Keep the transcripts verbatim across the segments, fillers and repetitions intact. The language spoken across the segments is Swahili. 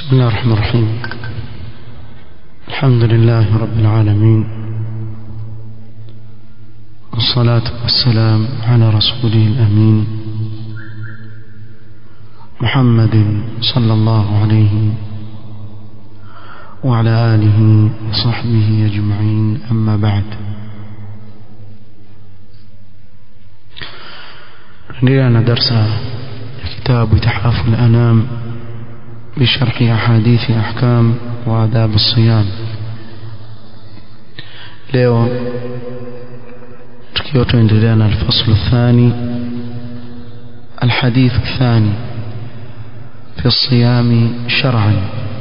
بسم الله الرحمن الرحيم. الحمد لله رب العالمين، والصلاة والسلام على رسوله الأمين محمد صلى الله عليه وعلى آله وصحبه أجمعين، أما بعد. عندنا درس كتاب تحاف الأنام بشرح أحاديث أحكام وآداب الصيام. leo tukiwa tuendelea na الفصل الثاني الحديث الثاني في الصيام شرعا.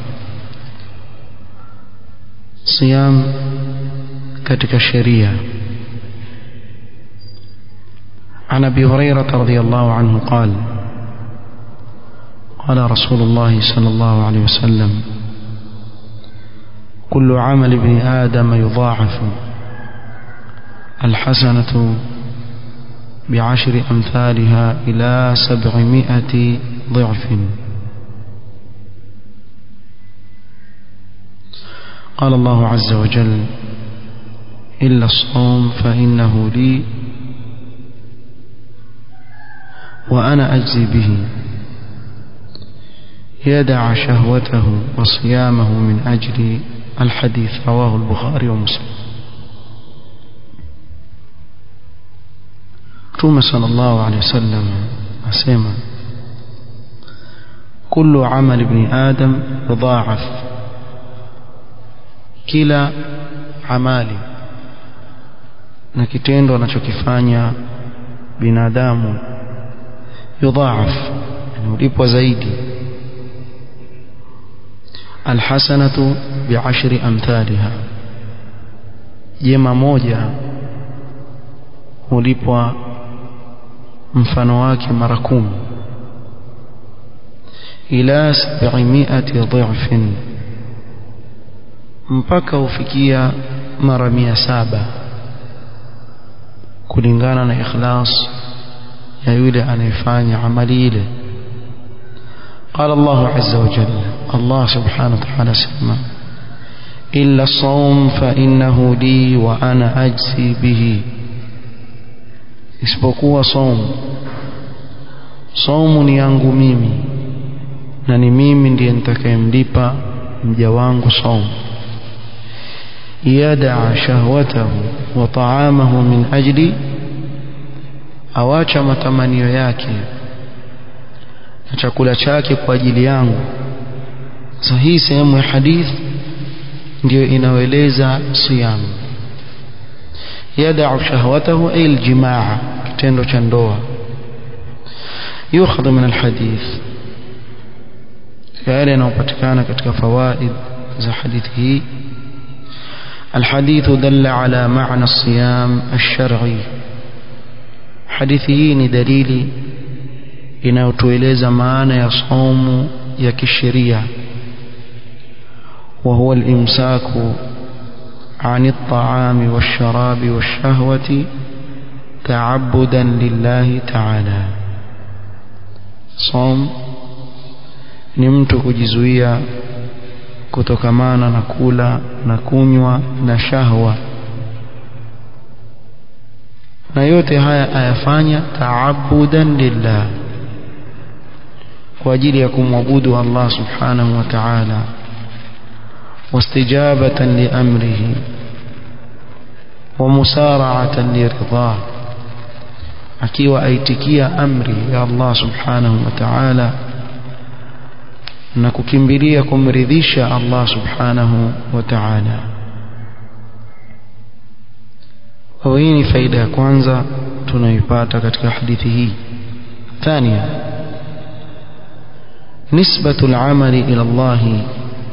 صيام katika sheria. عن أبي هريرة رضي الله عنه قال قال رسول الله صلى الله عليه وسلم: كل عمل ابن آدم يضاعف، الحسنة بعشر أمثالها إلى سبعمائة ضعف. قال الله عز وجل: إلا الصوم فإنه لي وأنا أجزي به، يدع شهوته وصيامه من أجل الحديث. رواه البخاري ومسلم. Mtume صلى الله عليه وسلم asema: كل عمل ابن آدم يضاعف، kila amali na kitendo anachokifanya binadamu yudhaaf, ulipwa zaidi. الحسنة بعشر أمثالها، jema moja hulipwa mfano wake mara kumi. ila sab'imi'ati dha'fin, mpaka ufikia mara mia saba, kulingana na ikhlas ya yule anayefanya amali ile. قال الله عز وجل، الله سبحانه وتعالى سمى: إلا الصوم فإنه لي وأنا أجزي به، isipokuwa صوم. صوم ni yangu mimi na ni mimi ndiye nitakayemlipa mja wangu صوم. يدع شهوته وطعامه من أجلي، awacha matamanio yake na chakula chake kwa ajili yangu. Sasa hii sehemu ya hadith ndio inaeleza siyam. Yada'u shahwatahu ay aljimaa, kitendo cha ndoa. yukhadhu min alhadith, yale yanayopatikana katika fawaid za hadithi hii. الحديث دل على معنى الصيام الشرعي. hadithi hii ni dalili inayotueleza maana ya saumu ya kisheria, wa huwa al-imsaku 'ani at-ta'ami wash-sharabi wash-shahwati ta'abbudan lillahi ta'ala. Saum ni mtu kujizuia kutokamana na kula na kunywa na shahwa, na yote haya ayafanya ta'abbudan lillah, kwa ajili ya kumwabudu Allah subhanahu wa ta'ala, wastijabatan li amrihi wa musara'atan li ridha, akiwa aitikia amri ya Allah subhanahu wa ta'ala na kukimbilia kumridhisha Allah subhanahu wa ta'ala. Hii ni faida ya kwanza tunaipata katika hadithi hii. Thania, نسبة العمل إلى الله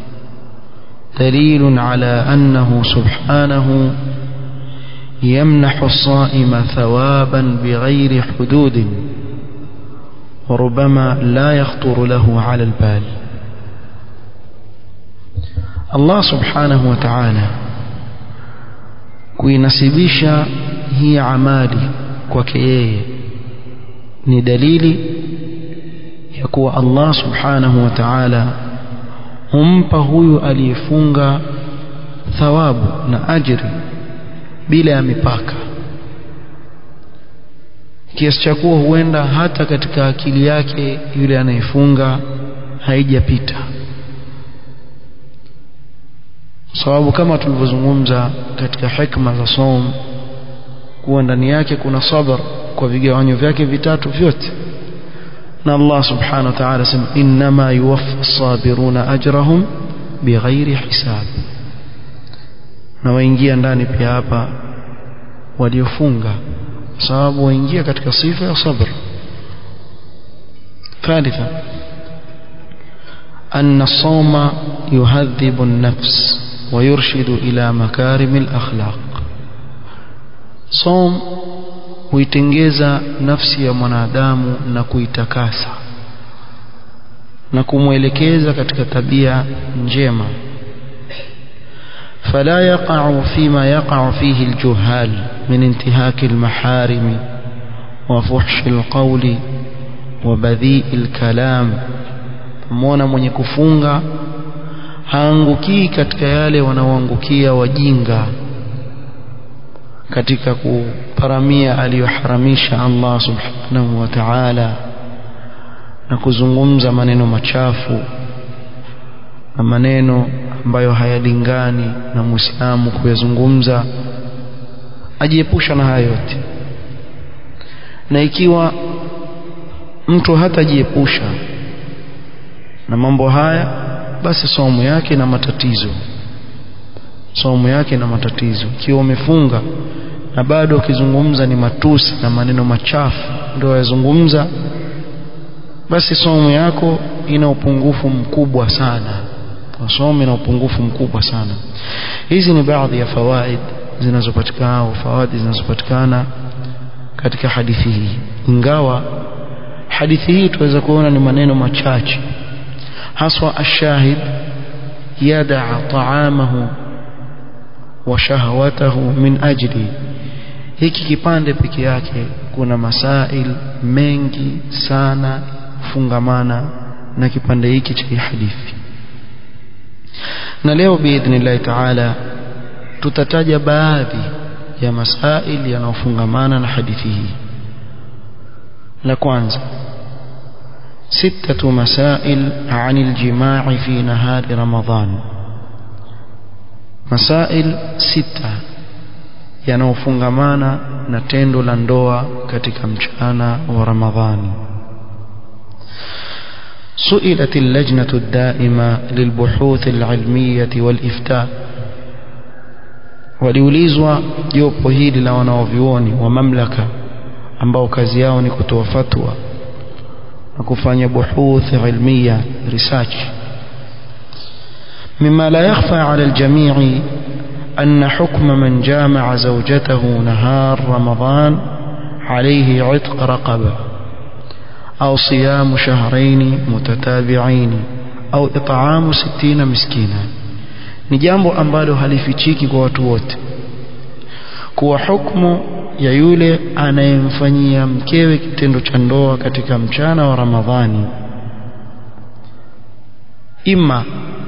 دليل على أنه سبحانه يمنح الصائم ثوابا بغير حدود، وربما لا يخطر له على البال. الله سبحانه وتعالى kuinasibisha hii amali kwake yeye ni dalili ya kuwa Allah subhanahu wa ta'ala humpa huyu aliyefunga thawabu na ajiri bila ya mipaka, kiasi cha kuwa huenda hata katika akili yake yule anayefunga haijapita. Sababu kama tulivyozungumza katika hikma za saum, kuwa ndani yake kuna sabr kwa vigawanyo vyake vitatu vyote, na Allah subhanahu wa ta'ala sema inma yuwaffa as-sabiruna ajrahum bighairi hisab. Na waingia ndani pia hapa waliofunga, sababu waingia katika sifa ya sabr. Thalitha, anna as-sawma yuhadhibu an-nafs wa yurshidu ila makarim al-akhlaq. Saum huitengeza nafsi ya mwanadamu na kuitakasa na kumwelekeza katika tabia njema. فلا يقع فيما يقع فيه الجهال من انتهاك المحارم وفحش القول وبذيء الكلام. Muona mwenye kufunga haangukii katika yale wanaoangukia wajinga katika kuparamia aliyoharamisha Allah subhanahu wa ta'ala na kuzungumza maneno machafu na maneno ambayo hayalingani na Muislamu kuyazungumza. Ajiepusha na hayo yote, na ikiwa mtu hatajiepusha na mambo haya, basi somo yake na matatizo somo yake na matatizo. Ikiwa umefunga na bado ukizungumza ni matusi na maneno machafu ndio yazungumza, basi somo yako ina upungufu mkubwa sana. Somo ina upungufu mkubwa sana. Hizi ni baadhi ya fawaid zinazopatikana au fawaidi zinazopatikana katika hadithi hii, ingawa hadithi hii tuweza kuona ni maneno machache, haswa ashahid yada'a ta'amahu wa shahawatahu min ajli. Hiki kipande peke yake kuna masail mengi sana fungamana na kipande hiki cha hadithi, na leo biidhnillah ta'ala tutataja baadhi ya masail yanayofungamana na hadithi hii. La kwanza, ستة مسائل عن الجماع في نهار رمضان. مسائل ستة yanayofungamana na tendo la ndoa katika mchana wa Ramadhani. سئلت اللجنة الدائمة للبحوث العلمية والإفتاء. waliulizwa jopo hili la wanaovyuoni wa mamlaka ambao kazi yao ni kutoa fatwa na kufanya buhuth ilmiya, research. مما لا يخفى على الجميع أن حكم من جامع زوجته نهار رمضان عليه عتق رقبة أو صيام شهرين متتابعين أو إطعام ستين مسكينا. ni jambo ambalo halifichiki kwa watu wote, kuwa hukumu ya yule anayemfanyia mkewe kitendo cha ndoa katika mchana wa Ramadhani, ima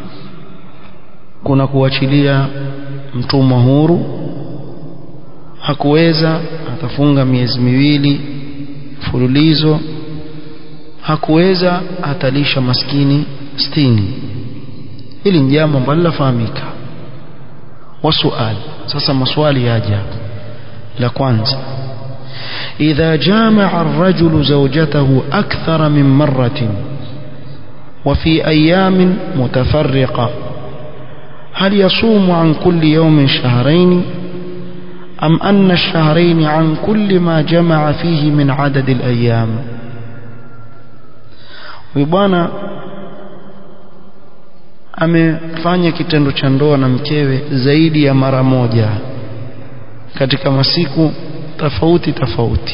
kuna kuachilia mtumwa huru, hakuweza atafunga miezi miwili mfululizo, hakuweza atalisha maskini sitini. Hili ni jambo ambalo lafahamika. Wasuali sasa, maswali yaja. La kwanza, idha jamaa ar-rajulu zawjatahu akthara min marratin wa fi ayamin mutafarriqa, hal yasumu an kulli yawmin shahrayn am anna ash-shahrayn an kulli ma jamaa fihi min adad al-ayyam? Bwana amefanya kitendo cha ndoa na mkewe zaidi ya mara moja katika masiku tofauti tofauti.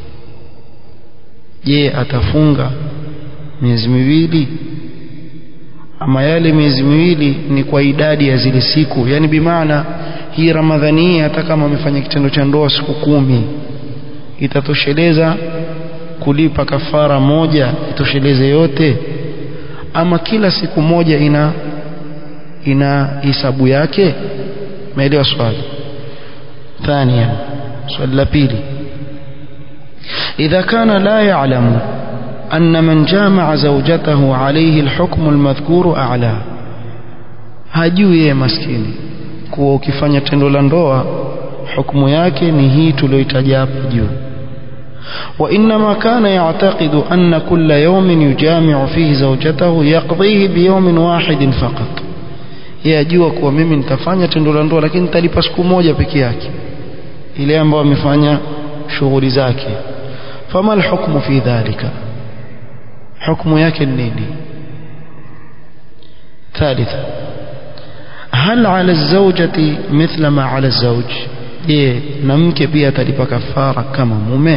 Je, atafunga miezi miwili ama yale miezi miwili ni kwa idadi ya zile siku? Yani bimaana hii Ramadhani hata kama amefanya kitendo cha ndoa siku kumi itatosheleza kulipa kafara moja, itosheleze yote, ama kila siku moja ina ina hisabu yake? Maelewa swali. Thania, swali la pili, idha kana la ya'lamu anna man jama'a zawjatahu alayhi alhukmu almadhkuru a'la, hajui yeye maskini kuwa ukifanya tendo la ndoa hukumu yake ni hii tuliyoitaja hapo juu. wa inma kana ya'taqidu anna kulla yawmin yujami'u fihi zawjatahu yaqdihi bi yawmin wahidin faqat, yajua kuwa mimi nitafanya tendo la ndoa lakini nitalipa siku moja peke yake ile ambayo amefanya shughuli zake. fama alhukmu fi dhalika, hukumu yake ni nini? Thalitha, hal ala az-zawjati mithla ma ala az-zawj, je na mke pia atalipa kafara kama mume?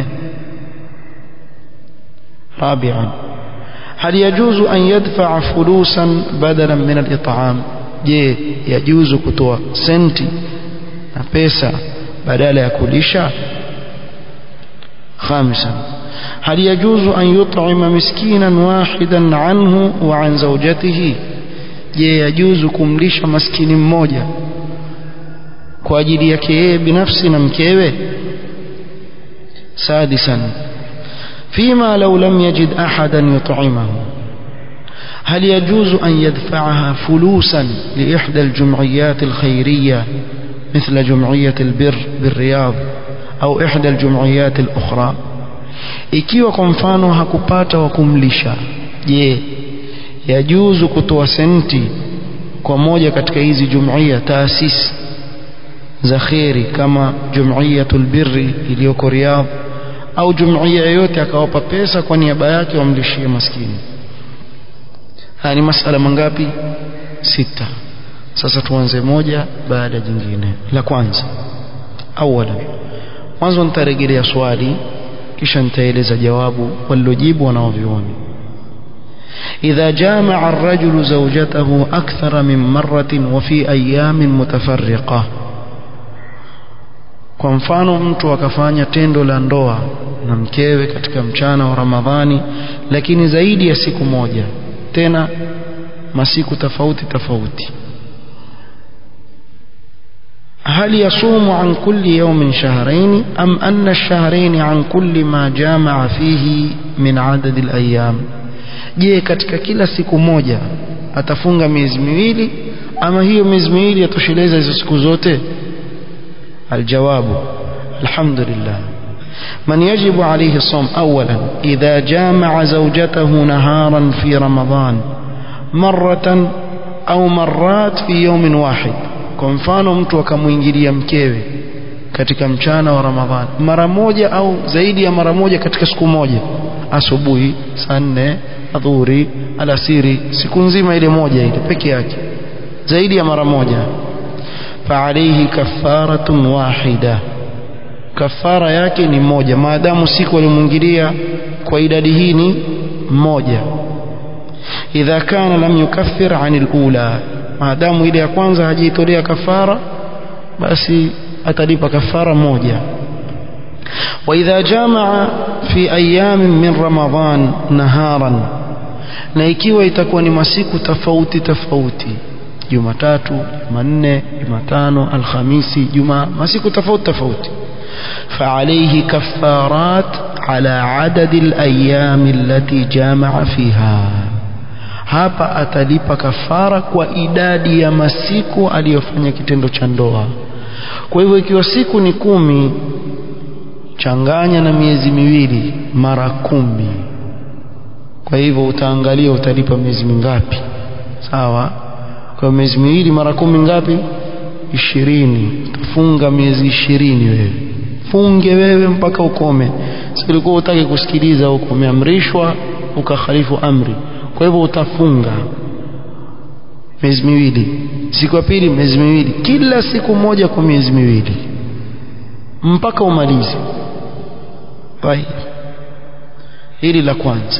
Rabi'an, hal yajuzu an yadfa'a fulusan badalan min al-it'am, je yajuzu kutoa senti na pesa badala ya kulisha? Khamisan, hal yajuzu an yut'ima miskinan wahidan anhu wa an zawjatihi, je yajuzu kumlisha maskini mmoja kwa ajili yake yeye binafsi na mkewe? Sadisan, fima law lam yajid ahadan yut'imahu, هل يجوز أن يدفعها فلوسا لإحدى الجمعيات الخيرية مثل جمعية البر بالرياض أو إحدى الجمعيات الأخرى؟ ikiwa kwa mfano hakupata wa kumlisha, je yajuzu kutoa senti kwa moja katika hizi jumuiya taasisi za khairi kama Jum'iyatul Birri iliyoko Riyadh au jumuiya yoyote akawapa pesa kwa niaba yake wamlishie maskini? Haya ni masala mangapi? Sita. Sasa tuanze moja baada jingine. La kwanza, awala, mwanzo nitarejelea swali kisha nitaeleza jawabu walilojibu wanaovioni. idha jamaa ar-rajulu zawjatahu akthara min marratin wa fi ayamin mutafarriqa, kwa mfano mtu akafanya tendo la ndoa na mkewe katika mchana wa Ramadhani lakini zaidi ya siku moja, tena masiku tofauti tofauti, هل يصوم عن كل يوم شهرين أم أن الشهرين عن كل ما جامع فيه من عدد الأيام؟ je katika kila siku moja atafunga miezi miwili ama hiyo miezi miwili yatosheleza hizo siku zote? Aljawabu, alhamdulillah, من يجب عليه الصوم أولا إذا جامع زوجته نهارا في رمضان مرة أو مرات في يوم واحد. Kwa mfano mtu akamuingilia mkewe katika mchana wa Ramadhani mara moja au zaidi ya mara moja katika siku moja, asubuhi, saa nne, adhuhuri, alasiri, siku nzima ile moja ile peke yake, zaidi ya mara moja, fa alayhi kafaratun wahida, kafara yake ni moja maadamu siku alimuingilia kwa idadi hii ni moja. idha kana lam yukaffir anil ula, maadamu ile ya kwanza hajitolea kafara basi atalipa kafara moja. wa idha jamaa fi ayamin min Ramadhan naharan, na ikiwa itakuwa ni masiku tofauti tofauti, Jumatatu, Jumanne, Jumatano, Alhamisi, Jumaa, masiku tofauti tofauti, fa alayhi kaffarat ala adadi al-ayyam allati jamaa fiha, hapa atalipa kafara kwa idadi ya masiku aliyofanya kitendo cha ndoa. Kwa hivyo ikiwa siku ni kumi, changanya na miezi miwili mara kumi, kwa hivyo utaangalia utalipa miezi mingapi. Sawa? Kwa miezi miwili mara kumi ngapi? ishirini. Utafunga miezi ishirini wewe. Funge wewe mpaka ukome. Sio ulikuwa utaki kusikiliza huko, umeamrishwa ukakhalifu amri. Kwa hivyo utafunga miezi miwili, siku ya pili miezi miwili, kila siku moja kwa miezi miwili mpaka umalize. Bye. Hili la kwanza.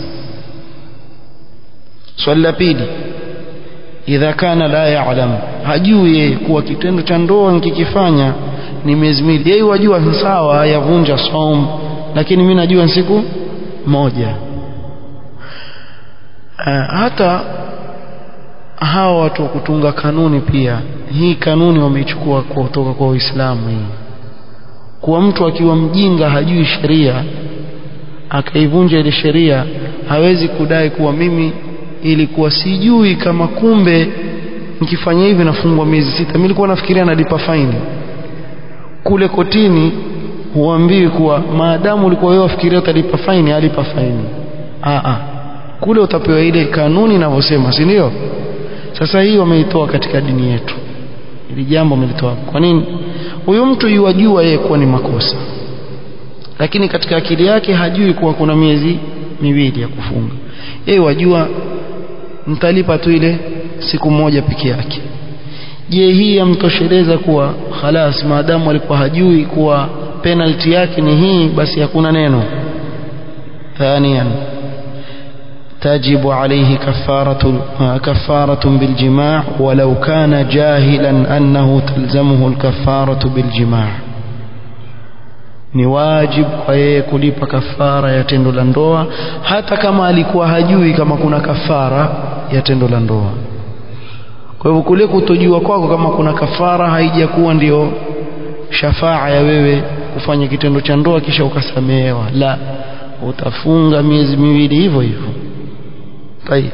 Swali la pili, idha kana la ya'lam, hajui yeye kuwa kitendo cha ndoa nikikifanya ni miezi miwili, yeye wajua sawa yavunja saum, lakini mimi najua siku moja. Uh, hata hawa watu wa kutunga kanuni pia, hii kanuni wameichukua kutoka kwa Uislamu hii, kwa mtu akiwa mjinga hajui sheria akaivunja ile sheria, hawezi kudai kuwa mimi ilikuwa sijui kama kumbe nikifanya hivi nafungwa miezi sita, mimi nilikuwa nafikiria nalipa faini. Kule kotini huambiwi kuwa maadamu ulikuwa wewe wafikiria utalipa faini, alipa faini. Ah ah, kule utapewa ile kanuni inavyosema, si ndio? Sasa hii wameitoa katika dini yetu, ili jambo wamelitoa. Kwa nini? Huyo mtu yuwajua yeye kuwa ni makosa, lakini katika akili yake hajui kuwa kuna miezi miwili ya kufunga. Yeye wajua mtalipa tu ile siku moja peke yake. Je, hii yamtosheleza kuwa khalas, maadamu alikuwa hajui kuwa penalty yake ni hii, basi hakuna neno? Thaniyan, تجب عليه كفارة كفارة بالجماع ولو كان جاهلا أنه تلزمه الكفارة بالجماع. ni wajib kwa yeye kulipa kafara ya tendo la ndoa hata kama alikuwa hajui kama kuna kafara ya tendo la ndoa. Kwa hivyo kule kutojua kwako kama kuna kafara haijakuwa ndio shafaa ya wewe kufanya kitendo cha ndoa kisha ukasamehewa. La, utafunga miezi miwili hivyo hivyo. Tayeb.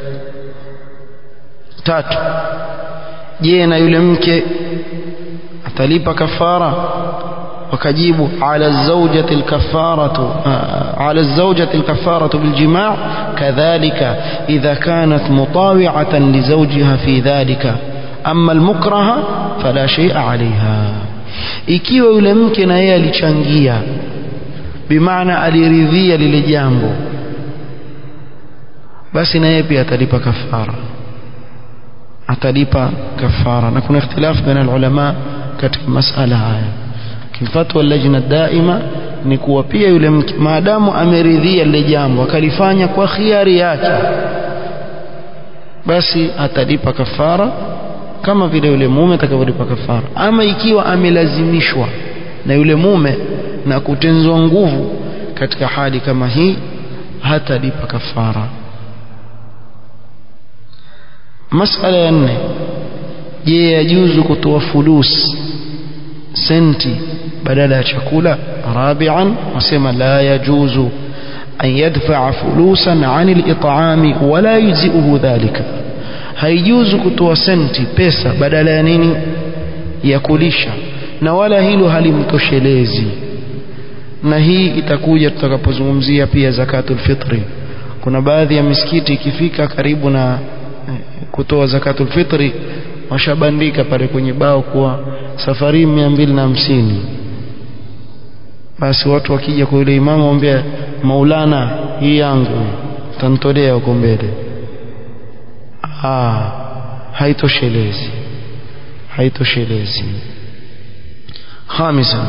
Tatu, je, na yule mke atalipa kafara? Wakajibu ala zawjati alkafaratu ala zawjati alkafaratu biljimaa kadhalika idha kanat mutawi'atan li zawjiha fi dhalika, amma almukraha fala shay'a 'alayha. Ikiwa yule mke na yeye alichangia, bimaana aliridhia lile jambo, basi na yeye pia atalipa kafara, atalipa kafara. Na kuna ikhtilaf baina ulama katika masala haya. Kifatwa lajna daima ni kuwa pia yule mke maadamu ameridhia lile jambo akalifanya kwa khiari yake, basi atalipa kafara kama vile yule mume atakavyolipa kafara. Ama ikiwa amelazimishwa na yule mume na kutenzwa nguvu, katika hali kama hii hatalipa kafara. Masala ya nne, je, yajuzu kutoa fulus, senti, badala ya chakula? Rabi'an, wasema la yajuzu an yadfa'a fulusan 'an al-it'ami wala yujzi'uhu dhalika. Haijuzu kutoa senti, pesa, badala ya nini? Ya kulisha, na wala hilo halimtoshelezi. Na hii itakuja tutakapozungumzia pia zakatul fitri. Kuna baadhi ya misikiti ikifika karibu na kutoa zakatul fitri washabandika pale kwenye bao kuwa safari mia mbili na hamsini. Basi watu wakija kwa yule imamu waambia, Maulana, hii yangu utanitolea huko mbele. Ah, haitoshelezi, haitoshelezi. Khamisan,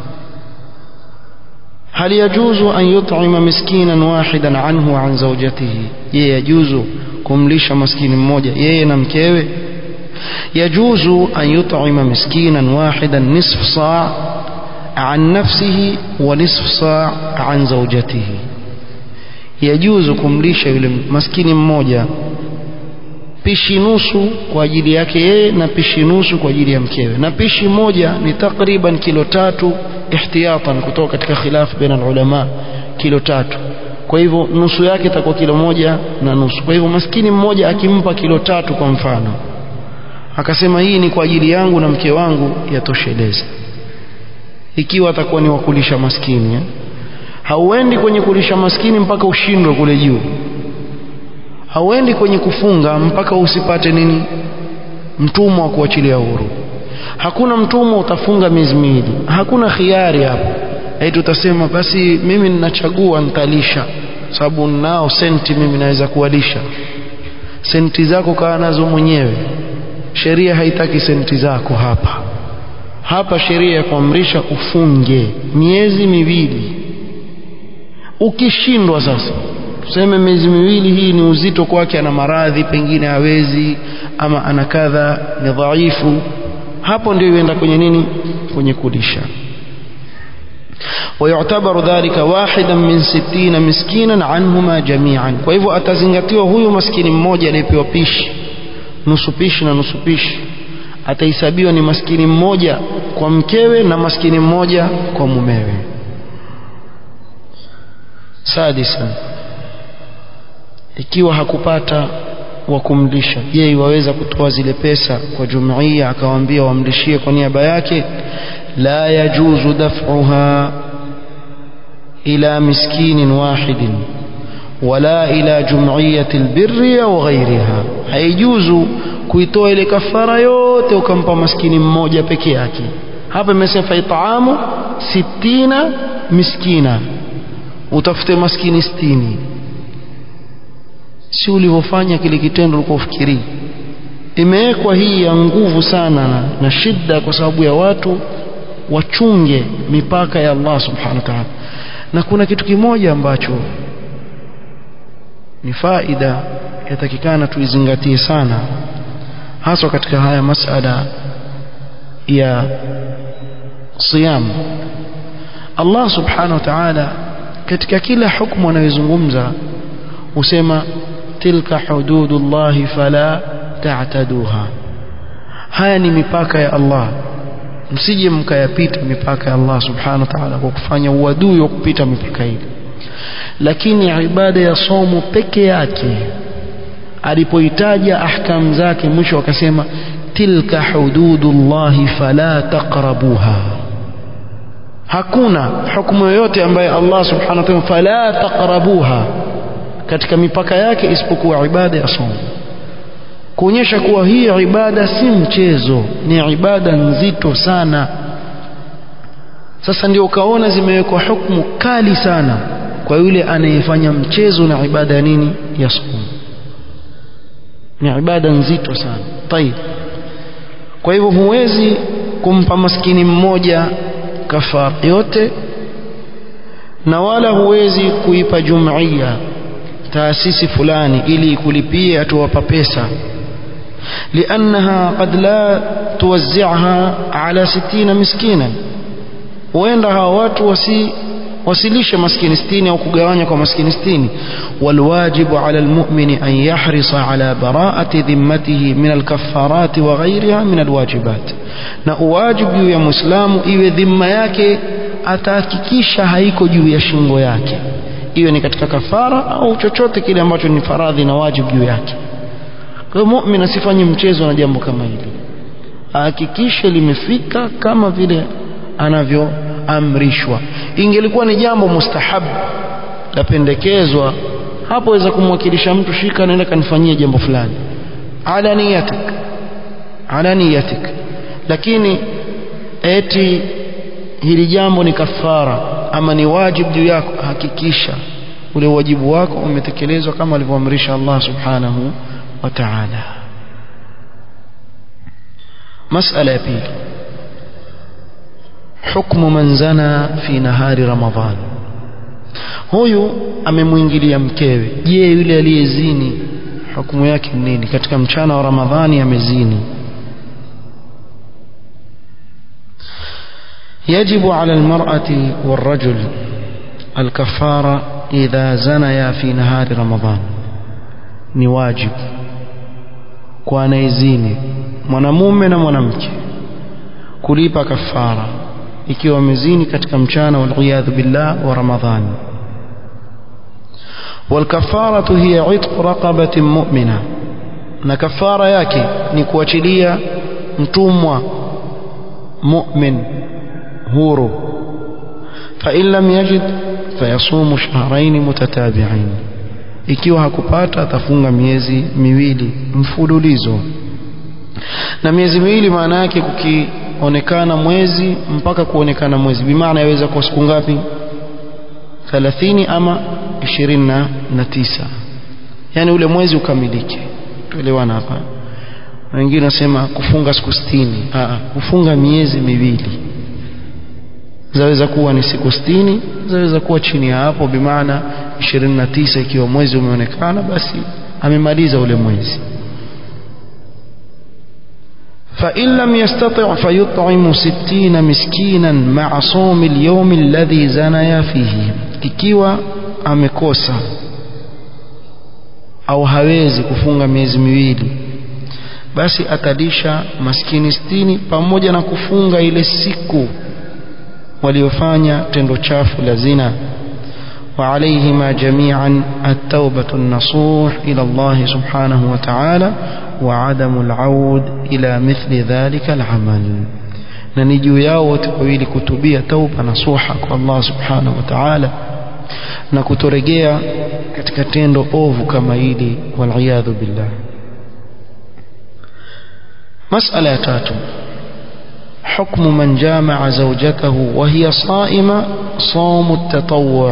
هل يجوز أن يطعم مسكينا واحدا عنه عن زوجته؟ يجوز kumlisha maskini mmoja yeye na mkewe. Yajuzu an yut'ima miskinan wahidan nisf sa' an nafsihi wa nisf sa' an zawjatihi. Yajuzu kumlisha yule maskini mmoja pishi nusu kwa ajili yake yeye na pishi nusu kwa ajili ya mkewe, na pishi moja ni takriban kilo tatu ihtiyatan, kutoka katika khilaf baina ulama, kilo tatu. Kwa hivyo nusu yake itakuwa kilo moja na nusu. Kwa hivyo maskini mmoja akimpa kilo tatu kwa mfano, akasema hii ni kwa ajili yangu na mke wangu, yatosheleza. Ikiwa atakuwa ni wakulisha maskini eh? Hauendi kwenye kulisha maskini mpaka ushindwe kule juu. Hauendi kwenye kufunga mpaka usipate nini? Mtumwa wa kuachilia huru. Hakuna mtumwa utafunga miezi miwili, hakuna khiari hapo. Eti utasema basi mimi ninachagua nitalisha sababu nao senti, mimi naweza kuwalisha. Senti zako kaa nazo mwenyewe, sheria haitaki senti zako hapa. Hapa sheria ya kuamrisha ufunge miezi miwili. Ukishindwa sasa, tuseme miezi miwili hii ni uzito kwake, ana maradhi pengine hawezi, ama ana kadha, ni dhaifu, hapo ndio yuenda kwenye nini? Kwenye kulisha. ويعتبر ذلك واحدا من ستين مسكينا عنهما جميعا. kwa hivyo atazingatiwa huyu maskini mmoja aliyepewa pishi nusu pishi na nusu pishi, atahesabiwa ni maskini mmoja kwa mkewe na maskini mmoja kwa mumewe. Sadisa, ikiwa hakupata wa kumlisha, je, waweza kutoa zile pesa kwa jumuiya akawaambia wamlishie kwa niaba yake? La yajuzu daf'uha ila miskinin wahidin wala ila jumuiyatil birri au ghairiha. Haijuzu kuitoa ile kafara yote ukampa maskini mmoja peke yake. Hapa imesema itaamu sittina miskina, utafute maskini sitini. Si ulivyofanya kile kitendo ulikofikiri. Imewekwa hii ya nguvu sana na, na shida kwa sababu ya watu wachunge mipaka ya Allah subhanahu wa ta'ala. Na kuna kitu kimoja ambacho ni faida yatakikana tuizingatie sana, hasa katika haya masala ya siyam. Allah subhanahu wa ta'ala katika kila hukumu anayozungumza usema tilka hududullahi fala ta'taduha. Haya ni mipaka ya Allah, msije mkayapita mipaka ya Allah subhanahu wa ta'ala kwa kufanya uadui wa kupita mipaka hii. Lakini ibada ya somo peke yake alipoitaja ahkam zake mwisho akasema tilka hududullahi fala taqrabuha. Hakuna hukumu yoyote ambayo Allah subhanahu wa ta'ala fala taqrabuha katika mipaka yake isipokuwa ibada ya somo, kuonyesha kuwa hii ibada si mchezo, ni ibada nzito sana. Sasa ndio ukaona zimewekwa hukumu kali sana kwa yule anayefanya mchezo na ibada ya nini, ya somo. Ni ibada nzito sana. Tayeb, kwa hivyo huwezi kumpa maskini mmoja kafara yote, na wala huwezi kuipa jumuiya, taasisi fulani ili kulipie atowapa pesa, لأنها قد لا توزعها على ستين مسكينا. وenda hawa watu wasi wasilishe maskini sitini au kugawanya kwa maskini sitini. والواجب على المؤمن أن يحرص على براءة ذمته من الكفارات وغيرها من الواجبات. na uwajibu juu ya Muislamu iwe dhima yake atahakikisha haiko juu ya shingo yake, iwe ni katika kafara au chochote kile ambacho ni faradhi na wajibu juu yake. Kwa hiyo muumini asifanye mchezo na jambo kama hili, ahakikishe limefika kama vile anavyoamrishwa. Ingelikuwa ni jambo mustahab la pendekezwa, hapo waweza kumwakilisha mtu, shika naenda kanifanyia jambo fulani, ala niyatik ala niyatik. Lakini eti hili jambo ni kafara ama ni wajibu juu yako, hakikisha ule wajibu wako umetekelezwa kama alivyoamrisha Allah subhanahu wa ta'ala. Masala ya pili, hukmu man zana fi nahari Ramadhan. Huyu amemuingilia mkewe. Je, yule aliyezini hukumu yake nini? Katika mchana wa Ramadhani amezini. يجب على المرأة والرجل الكفارة إذا زنيا في نهار رمضان. ni wajibu kwa anayezini mwanamume na mwanamke kulipa kafara ikiwa wamezini katika mchana wal-iyadhu billah wa Ramadhani. والكفارة هي عتق رقبة مؤمنة, na kafara yake ni kuachilia mtumwa mu'min huru. فإن لم يجد فيصوم شهرين متتابعين, ikiwa hakupata atafunga miezi miwili mfululizo. Na miezi miwili maana yake kukionekana mwezi mpaka kuonekana mwezi, bimaana yaweza kuwa siku ngapi? thelathini ama ishirini na tisa, yani ule mwezi ukamilike. Tuelewana hapa. Wengine nasema kufunga siku sitini. Ah, kufunga miezi miwili. Zaweza kuwa ni siku sitini, zaweza kuwa chini ya hapo, bimaana ishirini na tisa ikiwa mwezi umeonekana basi amemaliza ule mwezi. فإن لم يستطع فيطعم ستين مسكينا مع صوم اليوم الذي زنيا فيه. ikiwa amekosa au hawezi kufunga miezi miwili, basi atalisha maskini sitini pamoja na kufunga ile siku waliofanya tendo chafu la zina. وعليهما جميعا التوبة النصوح إلى الله سبحانه وتعالى وعدم العود إلى مثل ذلك العمل. ننجو ياو تقويل كتبية توبة نصوحة الله سبحانه وتعالى نكترجيا كتكتين رؤوف كما يلي والعياذ بالله. مسألة تاتو حكم من جامع زوجته وهي صائمة صوم التطوع.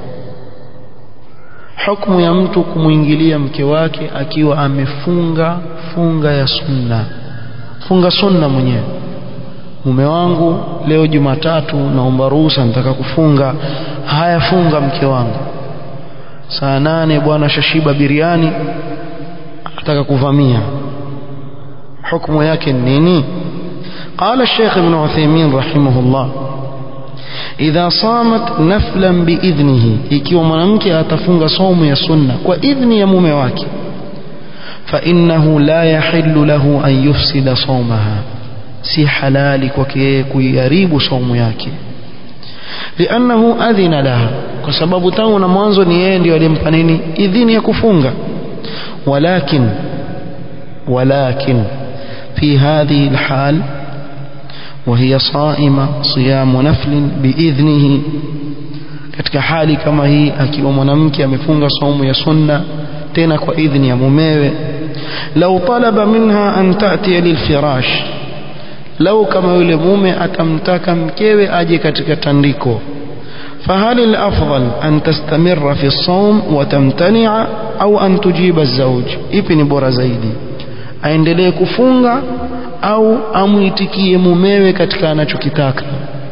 حكم ya mtu kumuingilia mke wake akiwa amefunga funga ya sunna. Funga sunna mwenyewe. Mume wangu leo Jumatatu naomba ruhusa nataka kufunga. Haya funga mke wangu. Saa nane bwana shashiba biriani nataka kuvamia. Hukumu yake nini? قال الشيخ ابن عثيمين رحمه الله إذا صامت نفلا بإذنه ikiwa mwanamke atafunga saumu ya sunna kwa idhni ya mume wake فإنه لا يحل له أن يفسد صومها si halali kwake kuiharibu saumu yake لأنه أذن لها kwa sababu tangu na mwanzo ni yeye ndiye aliyempa nini idhini ya kufunga ولكن ولكن في هذه الحال وهي صائمة صيام نفل بإذنه katika hali kama hii akiwa mwanamke amefunga saumu ya sunna tena kwa idhni ya mumewe law talaba minha an ta'ti lilfirash law kama yule mume atamtaka mkewe aje katika tandiko فهل الأفضل أن تستمر في الصوم وتمتنع أو أن تجيب الزوج ipi ni bora zaidi aendelee kufunga au amuitikie mumewe katika anachokitaka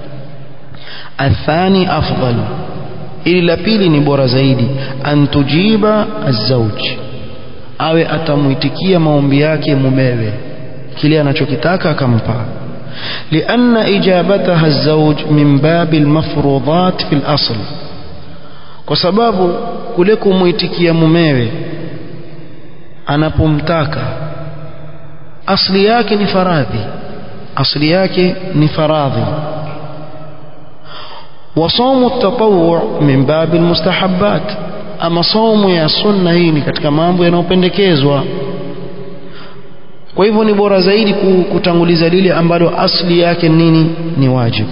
athani afdal ili la pili ni bora zaidi antujiba azauj awe atamuitikia maombi yake mumewe kile anachokitaka akampa لأن إجابتها الزوج من باب المفروضات في الأصل kwa sababu kule kumuitikia mumewe anapomtaka asli yake ni faradhi asli yake ni faradhi وصوم التطوع من باب المستحبات ama saumu ya sunna hii ni katika mambo yanayopendekezwa kwa hivyo ni bora zaidi kutanguliza lile ambalo asli yake nini ni wajibu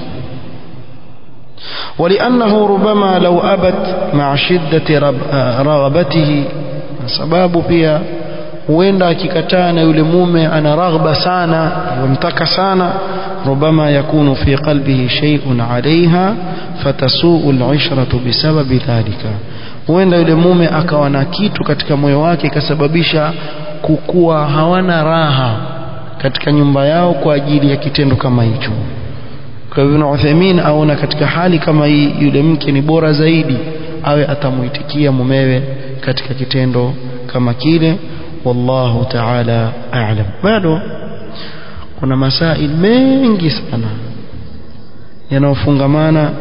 ولأنه ربما لو أبت مع شدة رغبته sababu pia huenda akikataa na yule mume ana raghba sana yamtaka sana rubama yakunu fi qalbihi shay'un 'alayha fatasu'u al-'ishratu bisababi dhalika huenda yule mume akawa na kitu katika moyo wake ikasababisha kukua hawana raha katika nyumba yao kwa ajili ya kitendo kama hicho. Kwa hivyo Ibn Uthaymeen aona katika hali kama hii yule mke ni bora zaidi awe atamuitikia mumewe katika kitendo kama kile wallahu ta'ala a'lam. Bado kuna masail mengi sana yanayofungamana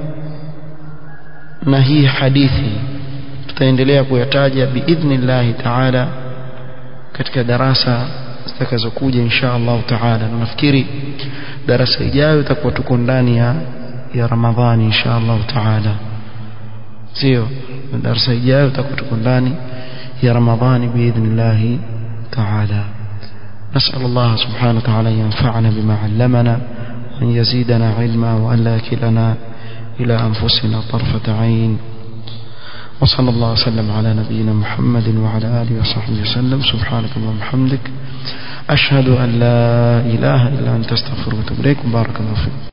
na hii hadithi tutaendelea kuyataja biidhnillah ta'ala katika darasa zitakazokuja insha Allah ta'ala. Na nafikiri darasa ijayo itakuwa tuko ndani ya ya Ramadhani insha Allah ta'ala, sio darasa ijayo itakuwa tuko ndani ya Ramadhani biidhnillah ta'ala. نسأل الله سبحانه وتعالى ينفعنا بما علمنا وأن يزيدنا علما وأن لا كلنا إلى أنفسنا طرفة عين. وصلى الله وسلم على نبينا محمد وعلى آله وصحبه وسلم. سبحانك اللهم وبحمدك أشهد أن لا إله إلا أنت استغفرك وأتوب إليك. بارك الله فيك.